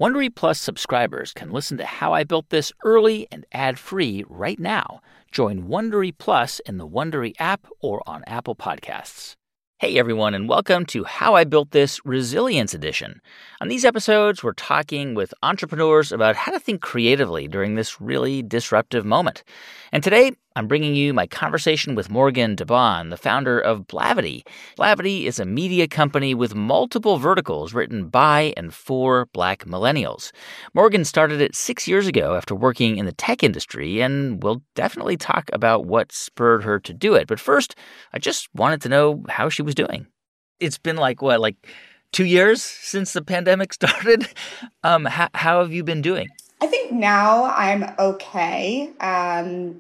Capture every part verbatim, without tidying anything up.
Wondery Plus subscribers can listen to How I Built This early and ad-free right now. Join Wondery Plus in the Wondery app or on Apple Podcasts. Hey, everyone, and welcome to How I Built This Resilience Edition. On these episodes, we're talking with entrepreneurs about how to think creatively during this really disruptive moment. And today, I'm bringing you my conversation with Morgan DeBaun, the founder of Blavity. Blavity is a media company with multiple verticals written by and for Black millennials. Morgan started it six years ago after working in the tech industry, and we'll definitely talk about what spurred her to do it. But first, I just wanted to know how she was doing. It's been like, what, like two years since the pandemic started? Um, how, how have you been doing? I think now I'm okay. Um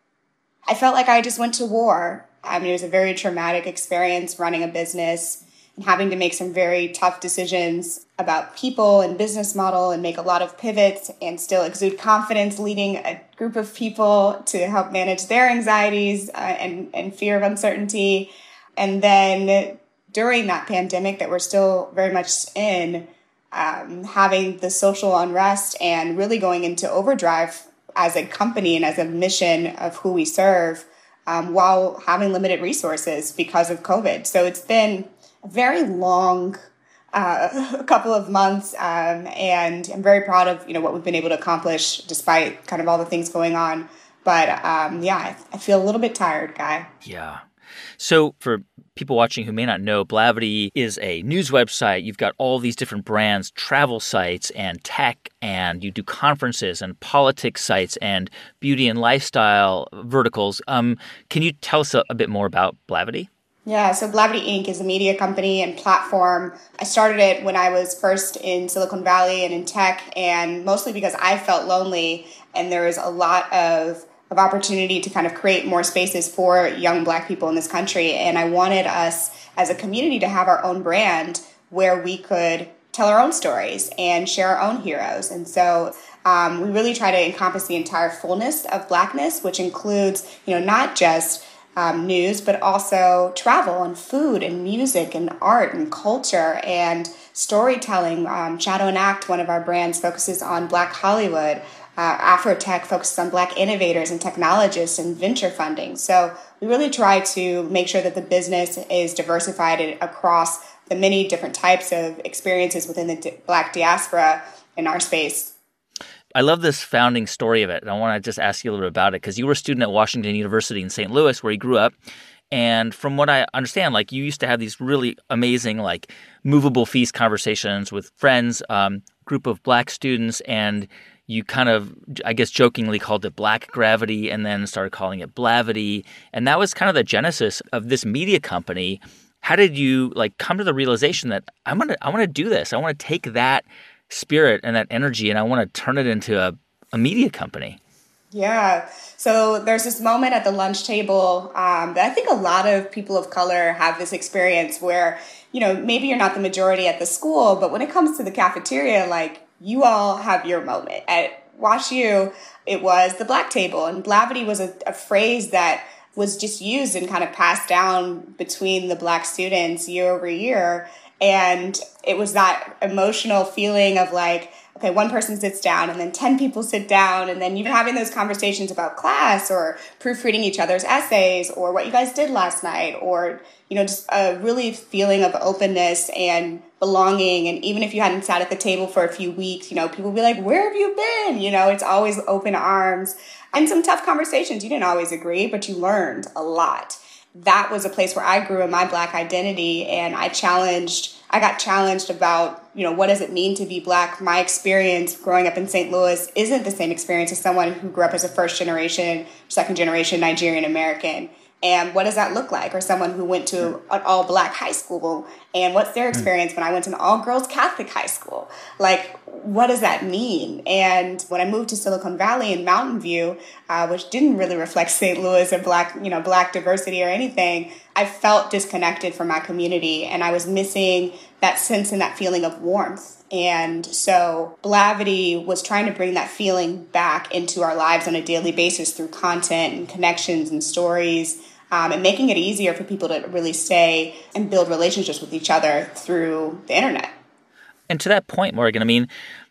I felt like I just went to war. I mean, it was a very traumatic experience running a business and having to make some very tough decisions about people and business model and make a lot of pivots and still exude confidence leading a group of people to help manage their anxieties uh, and, and fear of uncertainty. And then during that pandemic that we're still very much in, um, having the social unrest and really going into overdrive as a company and as a mission of who we serve, um, while having limited resources because of COVID. So it's been a very long uh, couple of months, um, and I'm very proud of you know what we've been able to accomplish despite kind of all the things going on. But um, yeah, I, I feel a little bit tired, Guy. Yeah. So for people watching who may not know, Blavity is a news website. You've got all these different brands, travel sites and tech, and you do conferences and politics sites and beauty and lifestyle verticals. Um, can you tell us a, a bit more about Blavity? Yeah, so Blavity Incorporated is a media company and platform. I started it when I was first in Silicon Valley and in tech, and mostly because I felt lonely, and there was a lot of of opportunity to kind of create more spaces for young Black people in this country. And I wanted us as a community to have our own brand where we could tell our own stories and share our own heroes. And so um, we really try to encompass the entire fullness of Blackness, which includes, you know, not just um, news, but also travel and food and music and art and culture and storytelling. Um, Shadow and Act, one of our brands, focuses on Black Hollywood. Uh, Afrotech focuses on Black innovators and technologists and venture funding. So we really try to make sure that the business is diversified across the many different types of experiences within the di- Black diaspora in our space. I love this founding story of it, and I want to just ask you a little bit about it, because you were a student at Washington University in Saint Louis, where you grew up. And from what I understand, like you used to have these really amazing, like movable feast conversations with friends, um, group of Black students, and you kind of, I guess, jokingly called it Black Gravity and then started calling it Blavity. And that was kind of the genesis of this media company. How did you like come to the realization that I'm gonna, I want to do this. I want to take that spirit and that energy and I want to turn it into a, a media company? Yeah. So there's this moment at the lunch table um, that I think a lot of people of color have this experience where, you know, maybe you're not the majority at the school, but when it comes to the cafeteria, like, you all have your moment. At WashU, it was the Black table, and Blavity was a, a phrase that was just used and kind of passed down between the Black students year over year. And it was that emotional feeling of like, okay, one person sits down and then ten people sit down, and then you're having those conversations about class or proofreading each other's essays or what you guys did last night, or, you know, just a really feeling of openness and belonging. And even if you hadn't sat at the table for a few weeks, you know, people would be like, where have you been? You know, it's always open arms and some tough conversations. You didn't always agree, but you learned a lot. That was a place where I grew in my Black identity, and I challenged, I got challenged about, you know, what does it mean to be Black? My experience growing up in Saint Louis isn't the same experience as someone who grew up as a first generation, second generation Nigerian American. And what does that look like? Or someone who went to an all-Black high school, and what's their experience when I went to an all-girls Catholic high school? Like, what does that mean? And when I moved to Silicon Valley in Mountain View, uh, which didn't really reflect Saint Louis or Black, you know, Black diversity or anything, I felt disconnected from my community, and I was missing that sense and that feeling of warmth. And so Blavity was trying to bring that feeling back into our lives on a daily basis through content and connections and stories, um, and making it easier for people to really stay and build relationships with each other through the internet. And to that point, Morgan, I mean,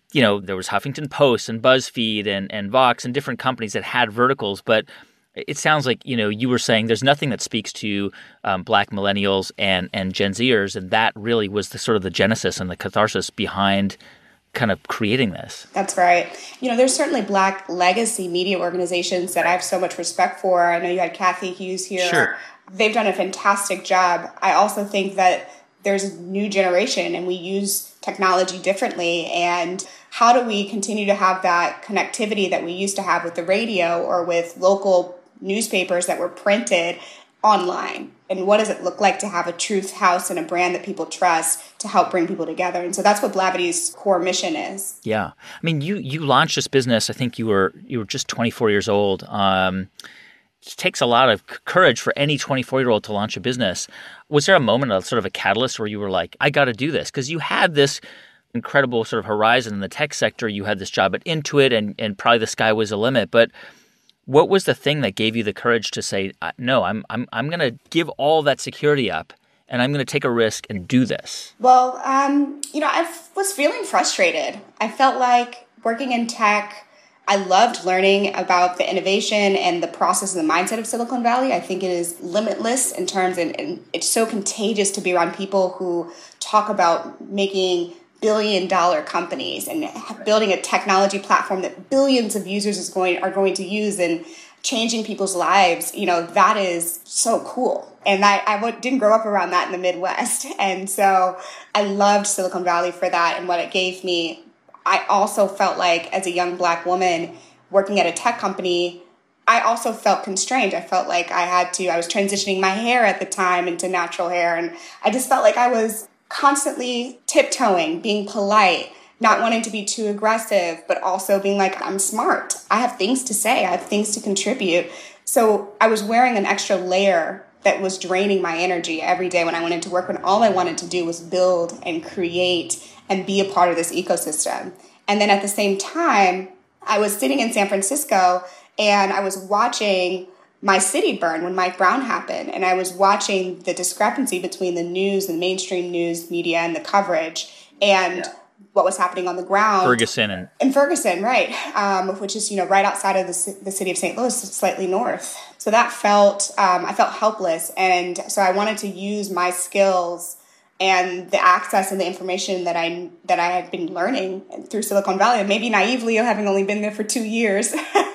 you know, there was Huffington Post and BuzzFeed and, and Vox and different companies that had verticals, but it sounds like, you know, you were saying there's nothing that speaks to um, Black millennials and, and Gen Zers, and that really was the sort of the genesis and the catharsis behind kind of creating this. That's right. You know, there's certainly Black legacy media organizations that I have so much respect for. I know you had Kathy Hughes here. Sure. They've done a fantastic job. I also think that there's a new generation and we use technology differently. And how do we continue to have that connectivity that we used to have with the radio or with local newspapers that were printed online? And what does it look like to have a truth house and a brand that people trust to help bring people together? And so that's what Blavity's core mission is. Yeah. I mean, you you launched this business, I think you were you were just twenty-four years old. Um, it takes a lot of courage for any twenty-four-year-old to launch a business. Was there a moment, a sort of a catalyst where you were like, I got to do this? Because you had this incredible sort of horizon in the tech sector. You had this job at Intuit, and, and probably the sky was the limit. But what was the thing that gave you the courage to say, no, I'm I'm I'm going to give all that security up and I'm going to take a risk and do this? Well, um, you know, I f- was feeling frustrated. I felt like working in tech, I loved learning about the innovation and the process and the mindset of Silicon Valley. I think it is limitless in terms, and, and it's so contagious to be around people who talk about making billion dollar companies and building a technology platform that billions of users is going are going to use and changing people's lives. You know, that is so cool. And I, I w- didn't grow up around that in the Midwest. And so I loved Silicon Valley for that and what it gave me. I also felt like as a young Black woman working at a tech company, I also felt constrained. I felt like I had to, I was transitioning my hair at the time into natural hair. And I just felt like I was constantly tiptoeing, being polite, not wanting to be too aggressive, but also being like, I'm smart. I have things to say. I have things to contribute. So I was wearing an extra layer that was draining my energy every day when I went into work, when all I wanted to do was build and create and be a part of this ecosystem. And then at the same time, I was sitting in San Francisco and I was watching my city burn when Mike Brown happened. And I was watching the discrepancy between the news, the mainstream news media and the coverage and yeah. what was happening on the ground. Ferguson. And in Ferguson, right. Um, which is, you know, right outside of the, the city of Saint Louis, slightly north. So that felt, um, I felt helpless. And so I wanted to use my skills and the access and the information that I that I had been learning through Silicon Valley, and maybe naively having only been there for two years,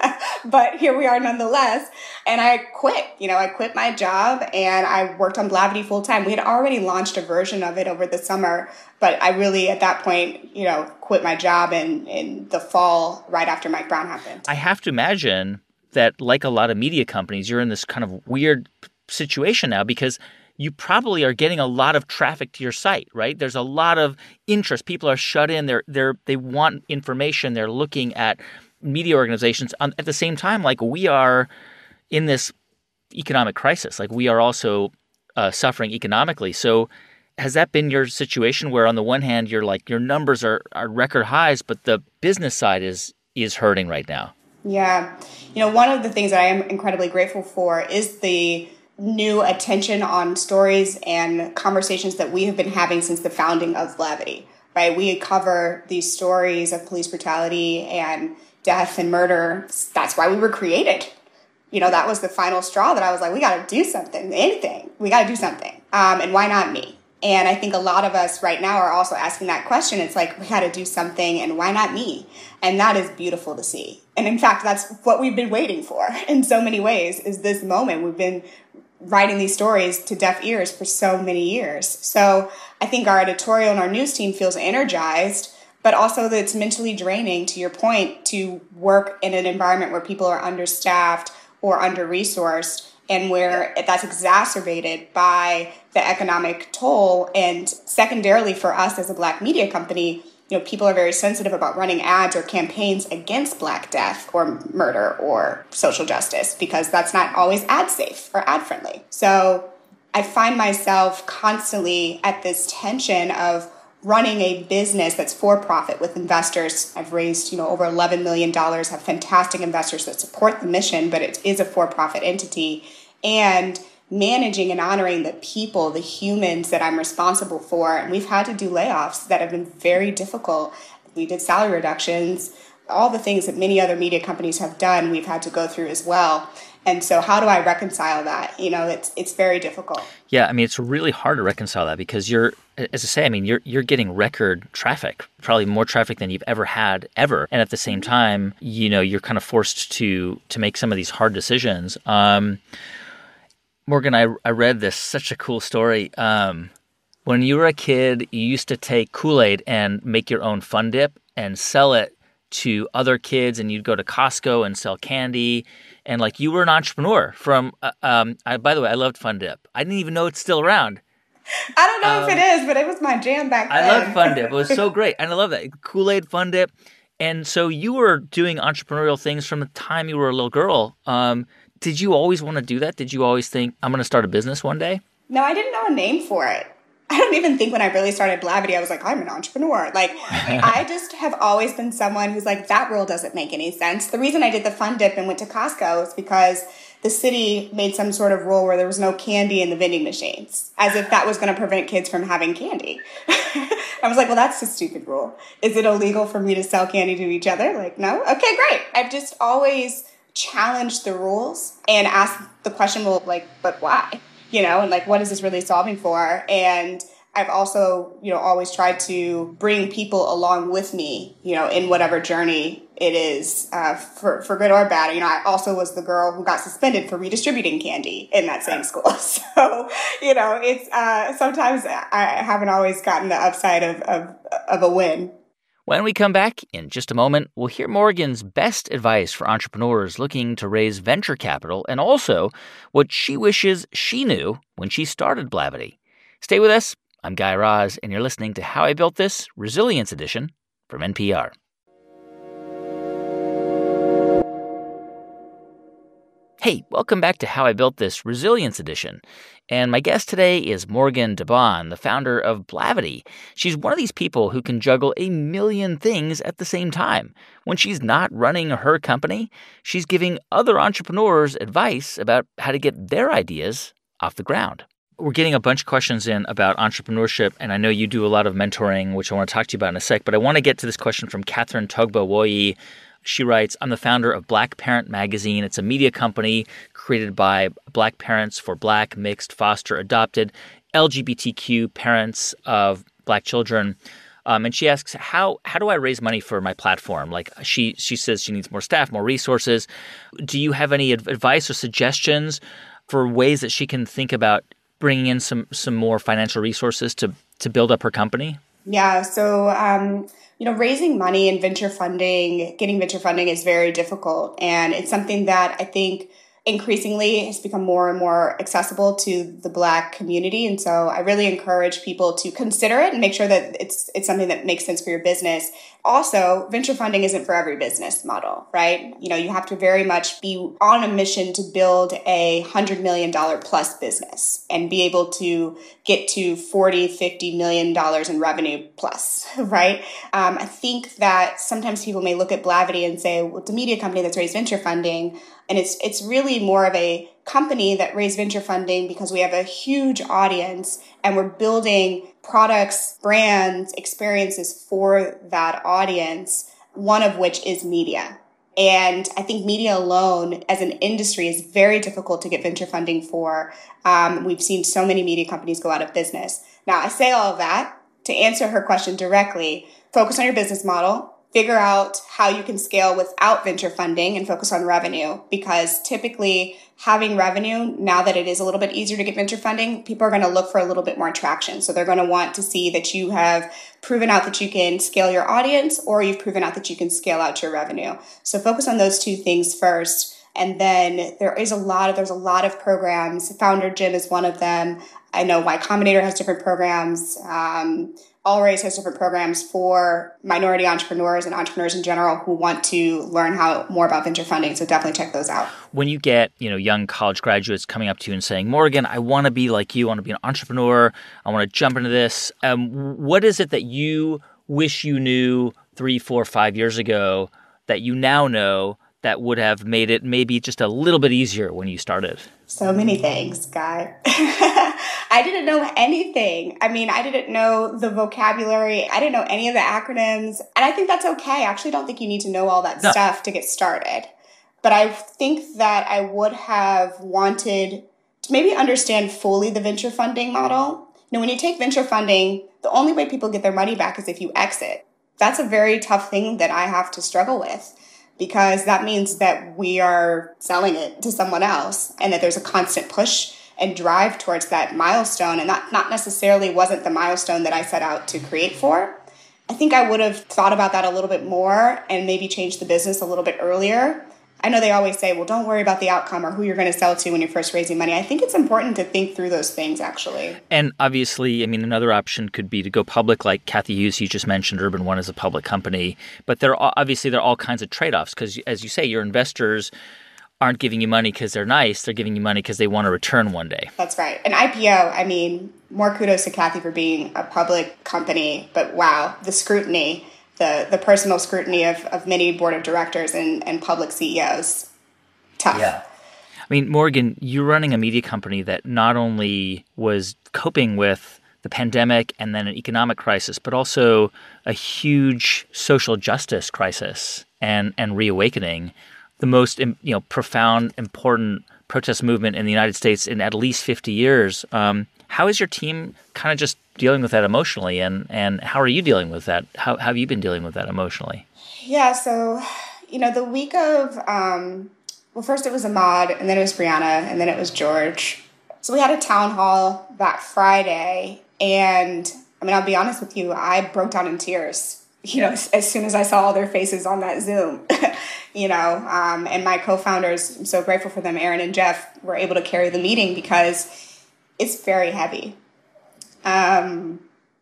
but here we are nonetheless. And I quit. You know, I quit my job and I worked on Blavity full time. We had already launched a version of it over the summer, but I really, at that point, you know, quit my job in, in the fall right after Mike Brown happened. I have to imagine that, like a lot of media companies, you're in this kind of weird situation now because you probably are getting a lot of traffic to your site, right? There's a lot of interest. People are shut in. They're they're they want information. They're looking at media organizations. Um, at the same time, like we are in this economic crisis. Like we are also uh, suffering economically. So has that been your situation where on the one hand, you're like your numbers are, are record highs, but the business side is is hurting right now? Yeah. You know, one of the things that I am incredibly grateful for is the new attention on stories and conversations that we have been having since the founding of Blavity, right? We cover these stories of police brutality and death and murder. That's why we were created. You know, that was the final straw that I was like, we got to do something, anything. We got to do something. Um, and why not me? And I think a lot of us right now are also asking that question. It's like, we got to do something, and why not me? And that is beautiful to see. And in fact, that's what we've been waiting for in so many ways, is this moment. We've been writing these stories to deaf ears for so many years. So I think our editorial and our news team feels energized, but also that it's mentally draining, to your point, to work in an environment where people are understaffed or under-resourced, and where that's exacerbated by the economic toll. And secondarily for us as a Black media company, you know, people are very sensitive about running ads or campaigns against Black death or murder or social justice, because that's not always ad safe or ad friendly. So I find myself constantly at this tension of running a business that's for profit with investors. I've raised, you know, over eleven million dollars, have fantastic investors that support the mission, but it is a for-profit entity. And managing and honoring the people, the humans that I'm responsible for. And we've had to do layoffs that have been very difficult. We did salary reductions. All the things that many other media companies have done, we've had to go through as well. And so how do I reconcile that? You know, it's it's very difficult. Yeah, I mean, it's really hard to reconcile that because you're, as I say, I mean, you're you're getting record traffic, probably more traffic than you've ever had ever. And at the same time, you know, you're kind of forced to to make some of these hard decisions. Um, Morgan, I, I read this, such a cool story. Um, when you were a kid, you used to take Kool-Aid and make your own Fun Dip and sell it to other kids, and you'd go to Costco and sell candy. And like you were an entrepreneur from, uh, um, I, by the way, I loved Fun Dip. I didn't even know it's still around. I don't know um, if it is, but it was my jam back then. I loved Fun Dip. It was so great. And I love that. Kool-Aid, Fun Dip. And so you were doing entrepreneurial things from the time you were a little girl. Um, did you always want to do that? Did you always think, I'm going to start a business one day? No, I didn't know a name for it. I don't even think when I really started Blavity, I was like, I'm an entrepreneur. Like, I just have always been someone who's like, that rule doesn't make any sense. The reason I did the Fun Dip and went to Costco is because the city made some sort of rule where there was no candy in the vending machines, as if that was going to prevent kids from having candy. I was like, well, that's a stupid rule. Is it illegal for me to sell candy to each other? Like, no? Okay, great. I've just always challenged the rules and asked the question, well, like, but why? You know, and like, what is this really solving for? And I've also, you know, always tried to bring people along with me, you know, in whatever journey it is, uh, for, for good or bad. You know, I also was the girl who got suspended for redistributing candy in that same school. So, you know, it's, uh, sometimes I haven't always gotten the upside of, of, of a win. When we come back in just a moment, we'll hear Morgan's best advice for entrepreneurs looking to raise venture capital and also what she wishes she knew when she started Blavity. Stay with us. I'm Guy Raz, and you're listening to How I Built This, Resilience Edition from N P R. Hey, welcome back to How I Built This, Resilience Edition. And my guest today is Morgan DeBaun, the founder of Blavity. She's one of these people who can juggle a million things at the same time. When she's not running her company, she's giving other entrepreneurs advice about how to get their ideas off the ground. We're getting a bunch of questions in about entrepreneurship, and I know you do a lot of mentoring, which I want to talk to you about in a sec, but I want to get to this question from Catherine Togba-Woyi. She writes, I'm the founder of Black Parent Magazine. It's a media company created by Black parents for Black, mixed, foster, adopted, L G B T Q parents of Black children. Um, and she asks, how how do I raise money for my platform? Like she she says she needs more staff, more resources. Do you have any advice or suggestions for ways that she can think about bringing in some some more financial resources to to build up her company? Yeah, so um, you know, raising money and venture funding, getting venture funding is very difficult, and it's something that I think increasingly has become more and more accessible to the Black community. And so I really encourage people to consider it and make sure that it's it's something that makes sense for your business. Also, venture funding isn't for every business model, right? You know, you have to very much be on a mission to build a one hundred million dollars plus business and be able to get to forty, fifty million dollars in revenue plus, right? Um, I think that sometimes people may look at Blavity and say, well, it's a media company that's raised venture funding. And it's it's really more of a company that raised venture funding because we have a huge audience and we're building products, brands, experiences for that audience, one of which is media. And I think media alone as an industry is very difficult to get venture funding for. Um, we've seen so many media companies go out of business. Now, I say all of that to answer her question directly. Focus on your business model. Figure out how you can scale without venture funding and focus on revenue, because typically having revenue, now that it is a little bit easier to get venture funding, people are going to look for a little bit more traction. So they're going to want to see that you have proven out that you can scale your audience, or you've proven out that you can scale out your revenue. So focus on those two things first. And then there is a lot of, there's a lot of programs. Founder Gym is one of them. I know Y Combinator has different programs. Um, Allraise has different programs for minority entrepreneurs and entrepreneurs in general who want to learn how more about venture funding. So definitely check those out. When you get, you know, young college graduates coming up to you and saying, Morgan, I want to be like you. I want to be an entrepreneur. I want to jump into this. Um, what is it that you wish you knew three, four, five years ago that you now know that would have made it maybe just a little bit easier when you started? So many things, Guy. I didn't know anything. I mean, I didn't know the vocabulary. I didn't know any of the acronyms. And I think that's okay. I actually don't think you need to know all that no. stuff to get started. But I think that I would have wanted to maybe understand fully the venture funding model. You know, when you take venture funding, the only way people get their money back is if you exit. That's a very tough thing that I have to struggle with, because that means that we are selling it to someone else and that there's a constant push and drive towards that milestone. And that not necessarily wasn't the milestone that I set out to create for. I think I would have thought about that a little bit more and maybe changed the business a little bit earlier. I know they always say, well, don't worry about the outcome or who you're going to sell to when you're first raising money. I think it's important to think through those things, actually. And obviously, I mean, another option could be to go public, like Cathy Hughes, you just mentioned. Urban One is a public company. But there are obviously there are all kinds of trade-offs because, as you say, your investors aren't giving you money because they're nice. They're giving you money because they want a return one day. That's right. An I P O, I mean, more kudos to Cathy for being a public company. But wow, the scrutiny, the the personal scrutiny of, of many board of directors and, and public C E Os. Tough. Yeah. I mean, Morgan, you're running a media company that not only was coping with the pandemic and then an economic crisis, but also a huge social justice crisis and, and reawakening, the most you know profound, important protest movement in the United States in at least fifty years. Um, how is your team kind of just dealing with that emotionally, and, and how are you dealing with that? How, how have you been dealing with that emotionally? Yeah, so, you know, the week of... Um, Well, first it was Ahmaud, and then it was Breonna, and then it was George. So we had a town hall that Friday, and I mean, I'll be honest with you, I broke down in tears, you know, as, as soon as I saw all their faces on that Zoom, you know, um, and my co-founders, I'm so grateful for them, Aaron and Jeff, were able to carry the meeting because it's very heavy. Um,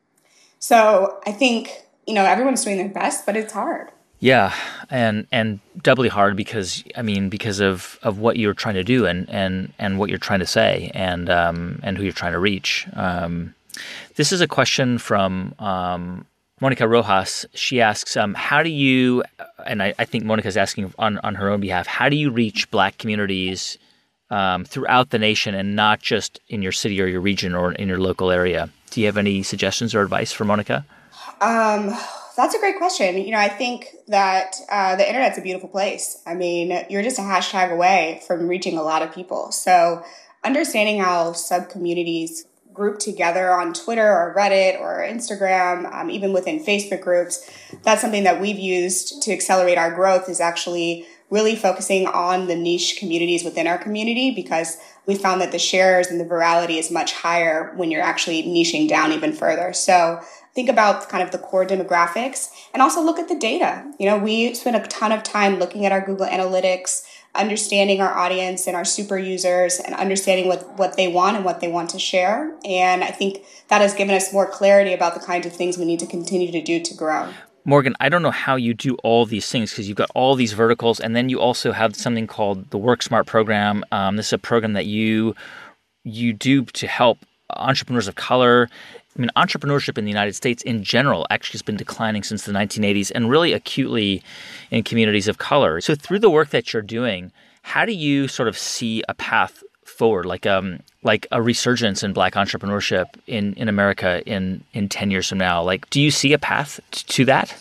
so I think, you know, everyone's doing their best, but it's hard. Yeah, and and doubly hard because I mean because of, of what you're trying to do and, and, and what you're trying to say and um, and who you're trying to reach. Um, this is a question from um, Monica Rojas. She asks, um, how do you, and I, I think Monica's asking on, on her own behalf, how do you reach Black communities um, throughout the nation and not just in your city or your region or in your local area? Do you have any suggestions or advice for Monica? Um. That's a great question. You know, I think that uh, the internet's a beautiful place. I mean, you're just a hashtag away from reaching a lot of people. So understanding how sub-communities group together on Twitter or Reddit or Instagram, um, even within Facebook groups, that's something that we've used to accelerate our growth, is actually really focusing on the niche communities within our community, because we found that the shares and the virality is much higher when you're actually niching down even further. So think about kind of the core demographics and also look at the data. You know, we spend a ton of time looking at our Google Analytics, understanding our audience and our super users and understanding what, what they want and what they want to share. And I think that has given us more clarity about the kinds of things we need to continue to do to grow. Morgan, I don't know how you do all these things because you've got all these verticals, and then you also have something called the Work Smart program. Um, this is a program that you you do to help entrepreneurs of color. I mean, entrepreneurship in the United States in general actually has been declining since the nineteen eighties, and really acutely in communities of color. So through the work that you're doing, how do you sort of see a path forward, like um like a resurgence in Black entrepreneurship in, in America in, in ten years from now? Like, do you see a path t- to that?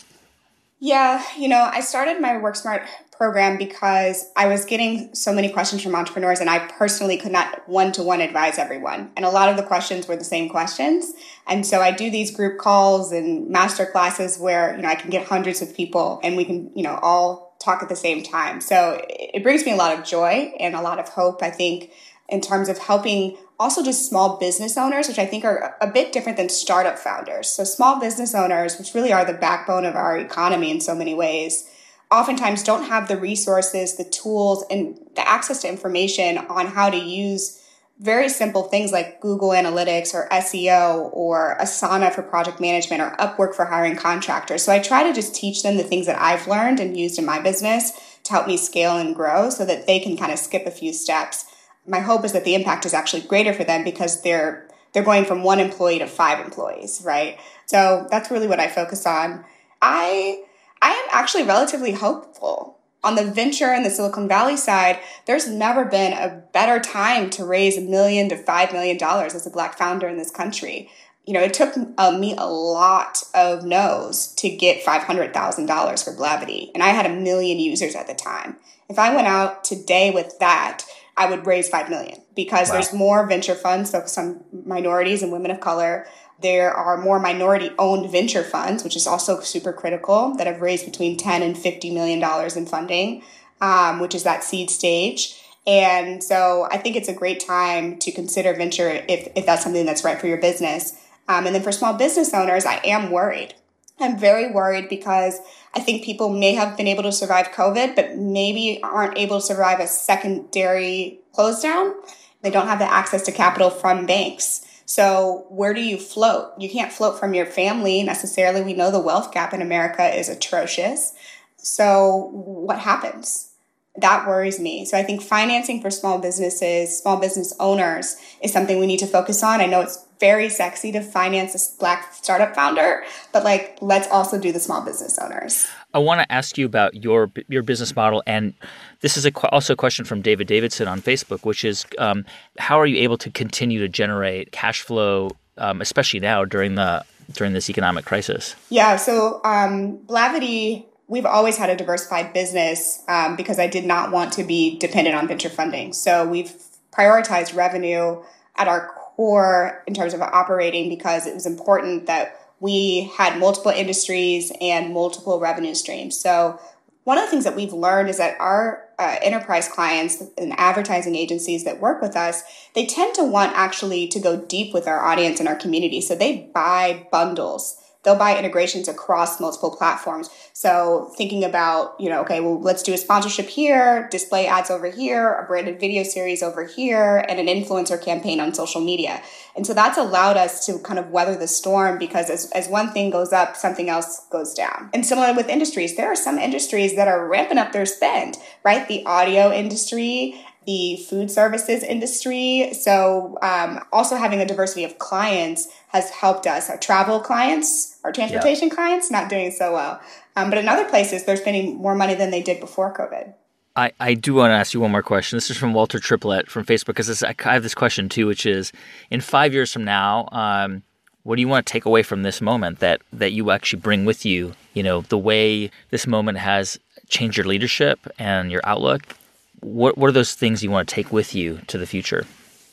Yeah, you know, I started my WorkSmart program because I was getting so many questions from entrepreneurs, and I personally could not one-to-one advise everyone. And a lot of the questions were the same questions. And so I do these group calls and master classes where, you know, I can get hundreds of people and we can, you know, all talk at the same time. So it brings me a lot of joy and a lot of hope, I think, in terms of helping also just small business owners, which I think are a bit different than startup founders. So small business owners, which really are the backbone of our economy in so many ways, oftentimes don't have the resources, the tools, and the access to information on how to use very simple things like Google Analytics or S E O or Asana for project management or Upwork for hiring contractors. So I try to just teach them the things that I've learned and used in my business to help me scale and grow so that they can kind of skip a few steps. My hope is that the impact is actually greater for them because they're they're going from one employee to five employees, right? So that's really what I focus on. I I am actually relatively hopeful. On the venture and the Silicon Valley side, there's never been a better time to raise a million to five million dollars as a Black founder in this country. You know, it took uh, me a lot of no's to get five hundred thousand dollars for Blavity, and I had a million users at the time. If I went out today with that, I would raise five million dollars because wow. There's more venture funds focused on minorities and women of color. There are more minority-owned venture funds, which is also super critical, that have raised between ten and fifty million dollars in funding, um, which is that seed stage. And so I think it's a great time to consider venture if, if that's something that's right for your business. Um, and then for small business owners, I am worried. I'm very worried because I think people may have been able to survive COVID, but maybe aren't able to survive a secondary close down. They don't have the access to capital from banks. So where do you float? You can't float from your family necessarily. We know the wealth gap in America is atrocious. So what happens? That worries me. So I think financing for small businesses, small business owners is something we need to focus on. I know it's very sexy to finance a Black startup founder, but like, let's also do the small business owners. I want to ask you about your your business model, and this is a, also a question from David Davidson on Facebook, which is um, how are you able to continue to generate cash flow, um, especially now during the during this economic crisis? Yeah, so um, Blavity, we've always had a diversified business um, because I did not want to be dependent on venture funding. So we've prioritized revenue at our core in terms of operating because it was important that we had multiple industries and multiple revenue streams. So one of the things that we've learned is that our uh, enterprise clients and advertising agencies that work with us, they tend to want actually to go deep with our audience and our community. So they buy bundles. They'll buy integrations across multiple platforms. So thinking about, you know, okay, well, let's do a sponsorship here, display ads over here, a branded video series over here, and an influencer campaign on social media. And so that's allowed us to kind of weather the storm because as, as one thing goes up, something else goes down. And similar with industries, there are some industries that are ramping up their spend, right? The audio industry, the food services industry. So um, also having a diversity of clients has helped us. Our travel clients, our transportation yeah. clients, not doing so well. Um, but in other places, they're spending more money than they did before COVID. I, I do want to ask you one more question. This is from Walter Triplett from Facebook, because I have this question too, which is, in five years from now, um, what do you want to take away from this moment that, that you actually bring with you? You know, the way this moment has changed your leadership and your outlook. What, what are those things you want to take with you to the future?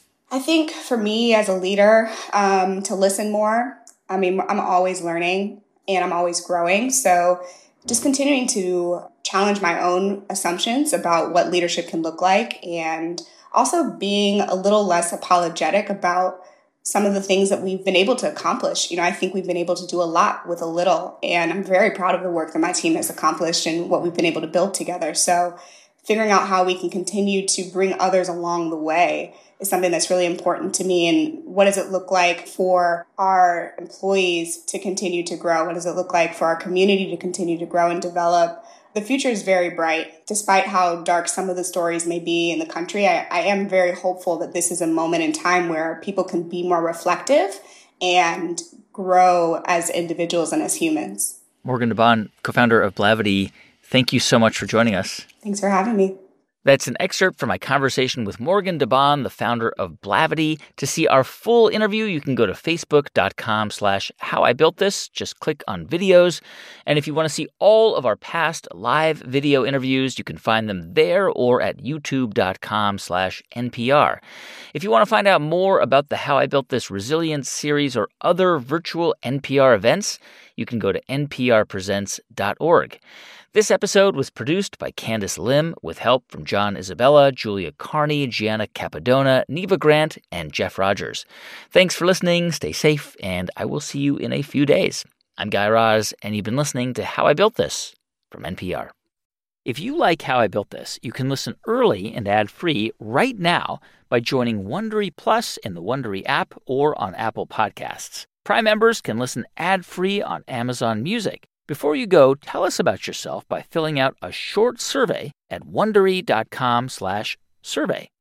I think for me as a leader, um, to listen more. I mean, I'm always learning and I'm always growing. So just continuing to challenge my own assumptions about what leadership can look like, and also being a little less apologetic about some of the things that we've been able to accomplish. You know, I think we've been able to do a lot with a little, and I'm very proud of the work that my team has accomplished and what we've been able to build together. So figuring out how we can continue to bring others along the way is something that's really important to me. And what does it look like for our employees to continue to grow? What does it look like for our community to continue to grow and develop? The future is very bright. Despite how dark some of the stories may be in the country, I, I am very hopeful that this is a moment in time where people can be more reflective and grow as individuals and as humans. Morgan DeBaun, co-founder of Blavity, thank you so much for joining us. Thanks for having me. That's an excerpt from my conversation with Morgan DeBaun, the founder of Blavity. To see our full interview, you can go to facebook.com slash how I built this. Just click on videos. And if you want to see all of our past live video interviews, you can find them there or at youtube.com slash NPR. If you want to find out more about the How I Built This Resilience series or other virtual N P R events, you can go to n p r presents dot org. This episode was produced by Candice Lim with help from John Isabella, Julia Carney, Gianna Capadona, Neva Grant, and Jeff Rogers. Thanks for listening, stay safe, and I will see you in a few days. I'm Guy Raz, and you've been listening to How I Built This from N P R. If you like How I Built This, you can listen early and ad-free right now by joining Wondery Plus in the Wondery app or on Apple Podcasts. Prime members can listen ad-free on Amazon Music. Before you go, tell us about yourself by filling out a short survey at wondery.com slash survey.